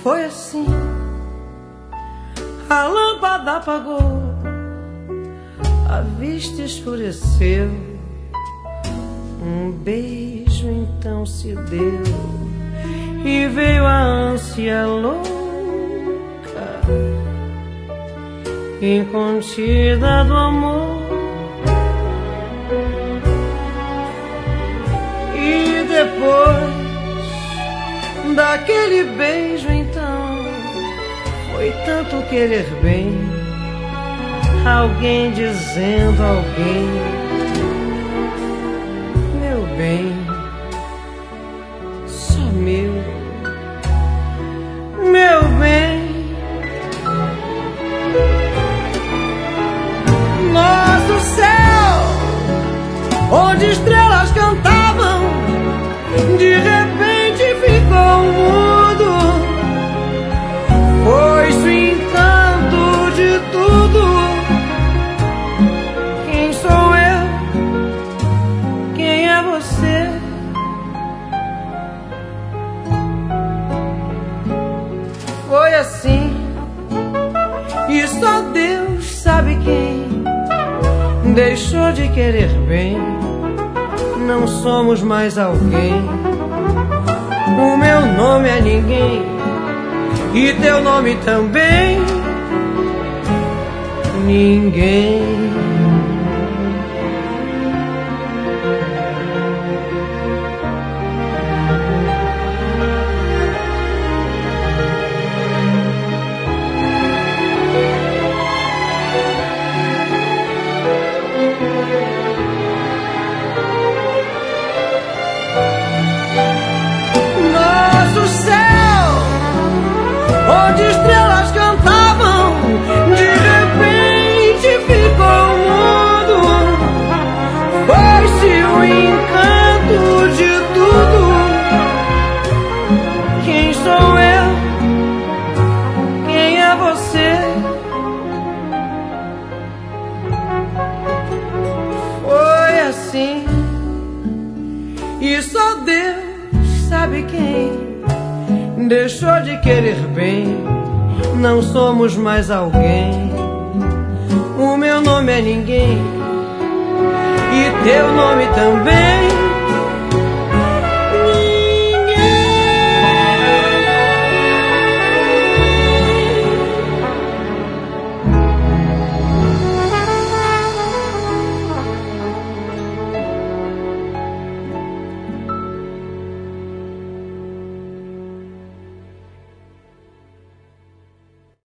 foi assim. A lâmpada apagou, a vista escureceu. Um beijo então se deu e veio a ânsia louca, incontida do amor. E depois daquele beijo então foi tanto querer bem, alguém dizendo a alguém: meu bem, só meu bem. Nosso céu, onde estrelas cantavam, de repente ficou mudo. Foi-se o encanto de tudo. Quem sou eu? Quem é você? Foi assim, e só Deus sabe quem deixou de querer bem. Não somos mais alguém. O meu nome é ninguém e teu nome também. Ninguém. Onde estrelas cantavam, de repente ficou mudo. Foi-se o encanto de tudo. Quem sou eu? Quem é você? Foi assim, e só Deus sabe quem deixou de querer bem. Não somos mais alguém. O meu nome é ninguém e teu nome também.